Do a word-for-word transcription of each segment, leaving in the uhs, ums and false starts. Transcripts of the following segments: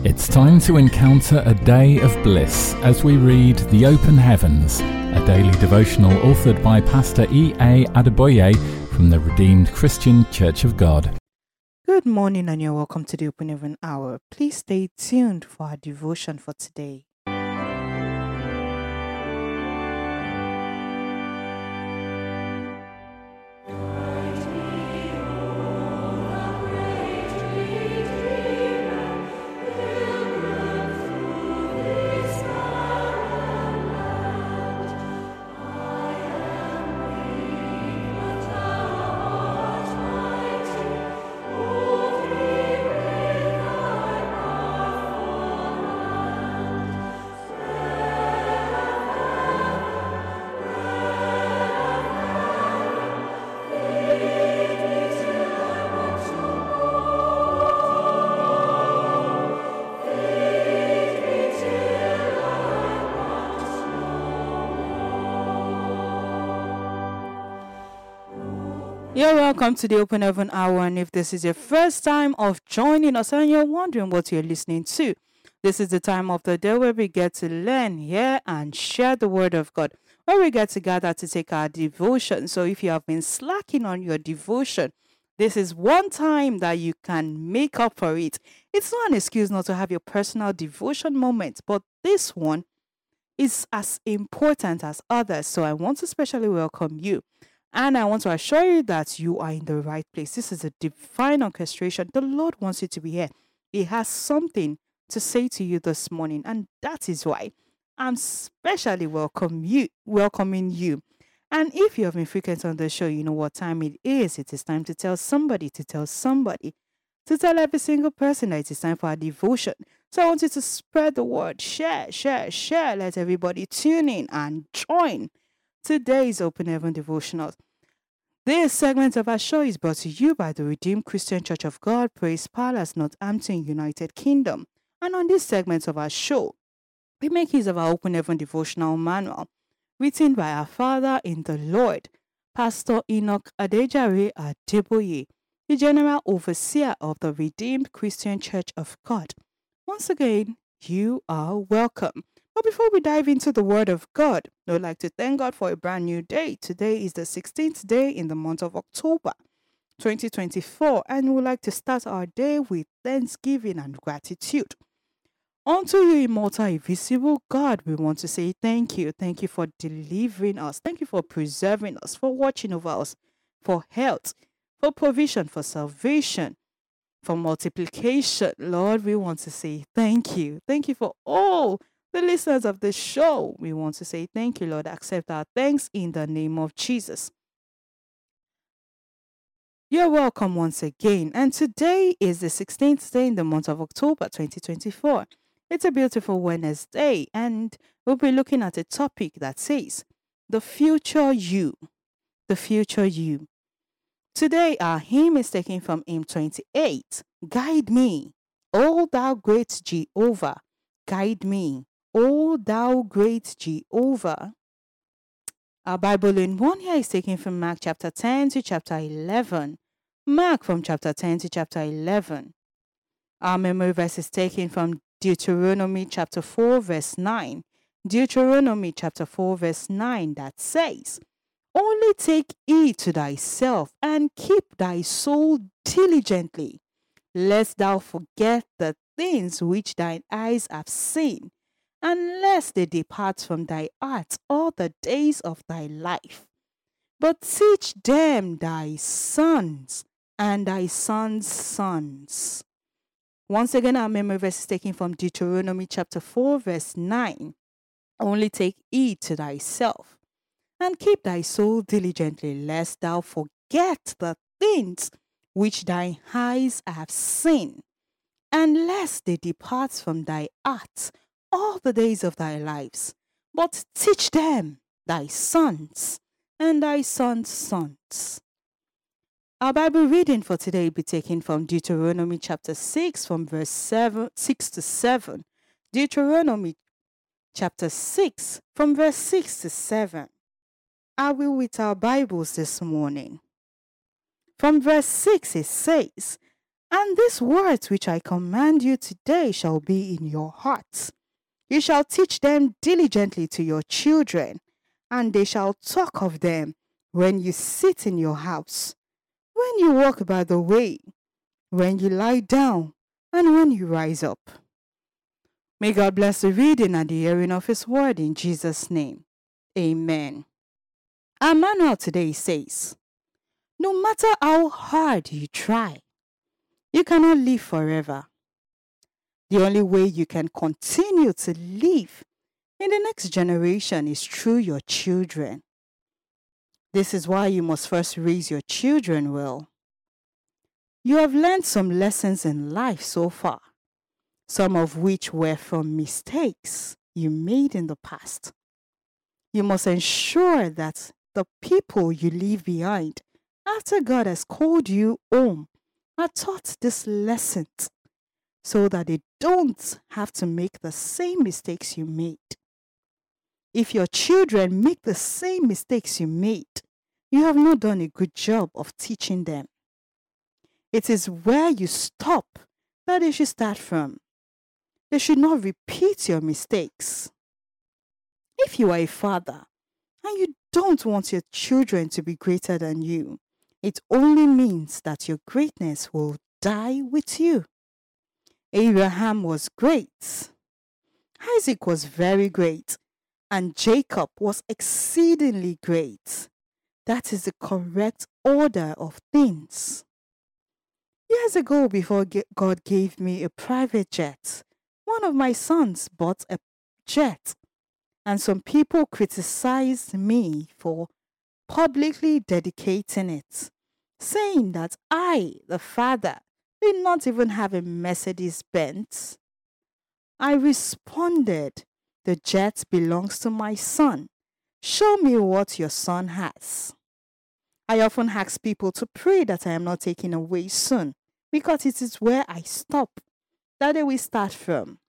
It's time to encounter a day of bliss as we read The Open Heavens, a daily devotional authored by Pastor E A Adeboye from the Redeemed Christian Church of God. Good morning and you're welcome to the Open Heaven Hour. Please stay tuned for our devotion for today. You're welcome to the Open Heaven Hour, and if this is your first time of joining us and you're wondering what you're listening to, this is the time of the day where we get to learn, hear, and share the Word of God, where we get together to take our devotion. So if you have been slacking on your devotion, this is one time that you can make up for it. It's not an excuse not to have your personal devotion moment, but this one is as important as others. So I want to especially welcome you. And I want to assure you that you are in the right place. This is a divine orchestration. The Lord wants you to be here. He has something to say to you this morning. And that is why I'm specially welcome you, welcoming you. And if you have been frequent on the show, you know what time it is. It is time to tell somebody, to tell somebody, to tell every single person that it is time for our devotion. So I want you to spread the word. Share, share, share. Let everybody tune in and join today's Open Heaven Devotional. This segment of our show is brought to you by the Redeemed Christian Church of God, Praise Palace, Northampton, United Kingdom. And on this segment of our show, we make use of our Open Heaven Devotional Manual, written by our Father in the Lord, Pastor Enoch Adejare Adeboye, the General Overseer of the Redeemed Christian Church of God. Once again, you are welcome. But before we dive into the Word of God, I would like to thank God for a brand new day. Today is the sixteenth day in the month of October, twenty twenty-four, and we would like to start our day with thanksgiving and gratitude. Unto you, immortal, invisible God, we want to say thank you. Thank you for delivering us. Thank you for preserving us, for watching over us, for health, for provision, for salvation, for multiplication. Lord, we want to say thank you. Thank you for all the listeners of the show. We want to say thank you, Lord. Accept our thanks in the name of Jesus. You're welcome once again. And today is the sixteenth day in the month of October, twenty twenty-four. It's a beautiful Wednesday, and we'll be looking at a topic that says, the future you. The future you. Today, our hymn is taken from hymn twenty-eight. Guide me, O thou great Jehovah. Guide me, O thou great Jehovah. Our Bible in one here is taken from Mark chapter ten to chapter eleven. Mark from chapter ten to chapter eleven. Our memory verse is taken from Deuteronomy chapter four verse nine. Deuteronomy chapter four verse nine that says, only take heed to thyself and keep thy soul diligently, lest thou forget the things which thine eyes have seen, unless they depart from thy heart all the days of thy life. But teach them thy sons and thy sons' sons. Once again, our memory verse is taken from Deuteronomy chapter four, verse nine. Only take heed to thyself, and keep thy soul diligently, lest thou forget the things which thine eyes have seen, unless they depart from thy heart all the days of thy lives. But teach them thy sons and thy sons' sons. Our Bible reading for today will be taken from Deuteronomy chapter six, from verse seven, six to seven. Deuteronomy chapter six, from verse six to seven. Are we with our Bibles this morning? From verse six it says, And these words which I command you today shall be in your hearts. You shall teach them diligently to your children, and they shall talk of them when you sit in your house, when you walk by the way, when you lie down, and when you rise up. May God bless the reading and the hearing of His word in Jesus' name. Amen. Our manual today says, no matter how hard you try, you cannot live forever. The only way you can continue to live in the next generation is through your children. This is why you must first raise your children well. You have learned some lessons in life so far, some of which were from mistakes you made in the past. You must ensure that the people you leave behind after God has called you home are taught these lessons so that they don't have to make the same mistakes you made. If your children make the same mistakes you made, you have not done a good job of teaching them. It is where you stop that they should start from. They should not repeat your mistakes. If you are a father and you don't want your children to be greater than you, it only means that your greatness will die with you. Abraham was great. Isaac was very great. And Jacob was exceedingly great. That is the correct order of things. Years ago, before God gave me a private jet, one of my sons bought a jet, and some people criticized me for publicly dedicating it, saying that I, the father, did not even have a Mercedes Benz. I responded, the jet belongs to my son. Show me what your son has. I often ask people to pray that I am not taken away soon, because it is where I stop that they will start from.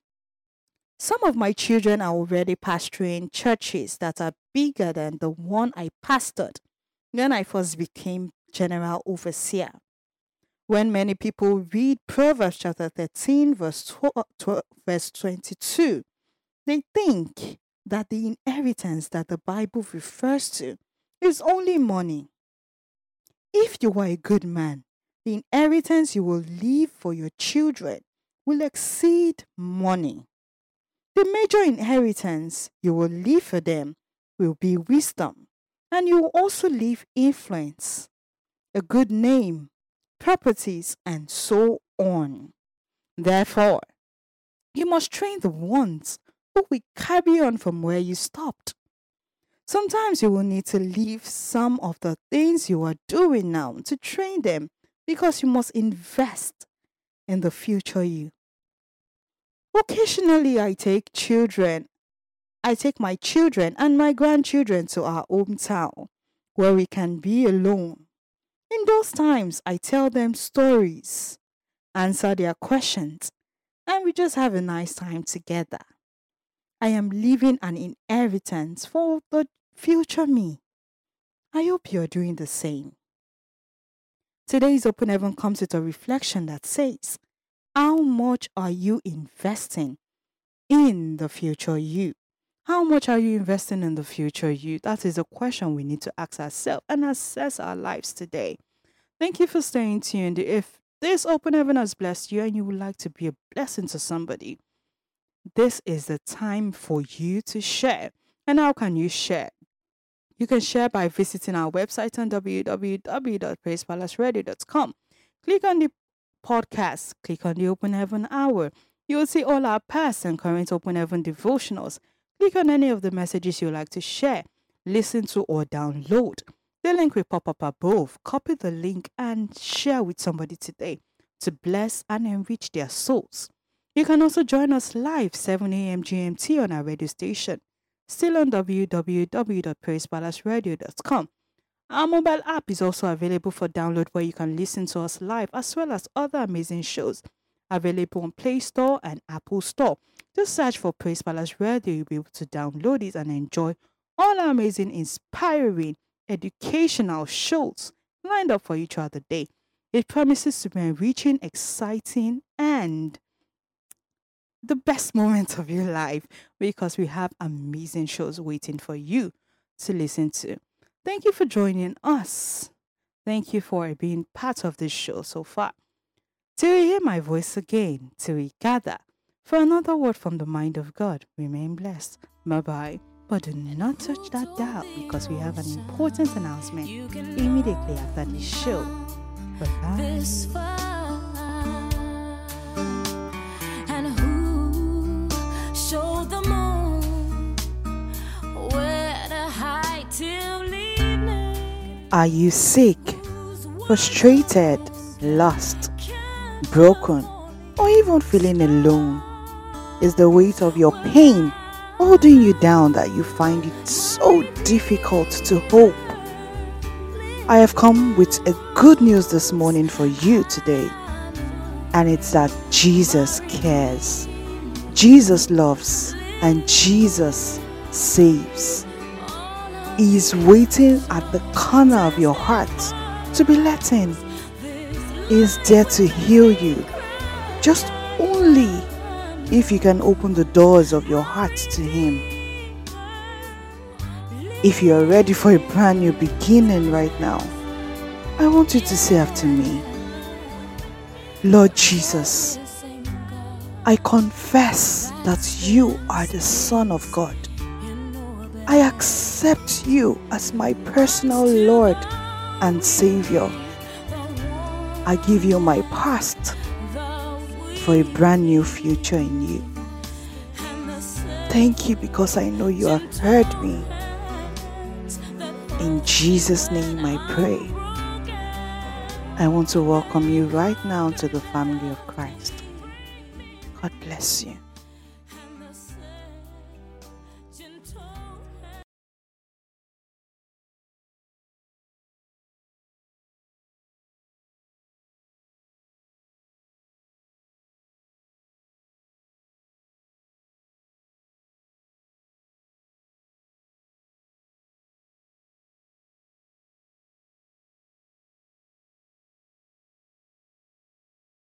Some of my children are already pastoring churches that are bigger than the one I pastored when I first became general overseer. When many people read Proverbs chapter thirteen, verse twelve, verse twenty-two, they think that the inheritance that the Bible refers to is only money. If you are a good man, the inheritance you will leave for your children will exceed money. The major inheritance you will leave for them will be wisdom, and you will also leave influence, a good name, properties, and so on. Therefore, you must train the ones who will carry on from where you stopped. Sometimes you will need to leave some of the things you are doing now to train them, because you must invest in the future you. Occasionally, I take children, I take my children and my grandchildren to our hometown where we can be alone. In those times, I tell them stories, answer their questions, and we just have a nice time together. I am leaving an inheritance for the future me. I hope you are doing the same. Today's Open Heaven comes with a reflection that says, how much are you investing in the future you? How much are you investing in the future you? That is a question we need to ask ourselves and assess our lives today. Thank you for staying tuned. If this Open Heaven has blessed you and you would like to be a blessing to somebody, this is the time for you to share. And how can you share? You can share by visiting our website on w w w dot praise palace radio dot com. Click on the podcast, click on the Open Heaven Hour. You will see all our past and current Open Heaven devotionals. Click on any of the messages you like to share, listen to, or download. The link will pop up above. Copy the link and share with somebody today to bless and enrich their souls. You can also join us live seven a.m. G M T on our radio station, still on w w w dot praise palace radio dot com. Our mobile app is also available for download, where you can listen to us live as well as other amazing shows available on Play Store and Apple Store. Just search for Praise Palace Radio. You'll be able to download it and enjoy all our amazing, inspiring, educational shows lined up for you throughout the day. It promises to be enriching, exciting, and the best moments of your life because we have amazing shows waiting for you to listen to. Thank you for joining us. Thank you for being part of this show so far. Till you hear my voice again, till we gather for another word from the mind of God, remain blessed. Bye bye. But do not touch that dial because we have an important announcement immediately after this show. Bye bye. Show the moon where to hide till evening. Are you sick, frustrated, lost, broken, or even feeling alone? Is the weight of your pain holding you down that you find it so difficult to hope? I have come with a good news this morning for you today, and it's that Jesus cares. Jesus loves and Jesus saves. He is waiting at the corner of your heart to be let in. He is there to heal you, just only if you can open the doors of your heart to Him. If you are ready for a brand new beginning right now, I want you to say after me, Lord Jesus, I confess that you are the Son of God. I accept you as my personal Lord and Savior. I give you my past for a brand new future in you. Thank you because I know you have heard me. In Jesus' name I pray. I want to welcome you right now to the family of Christ. God bless you.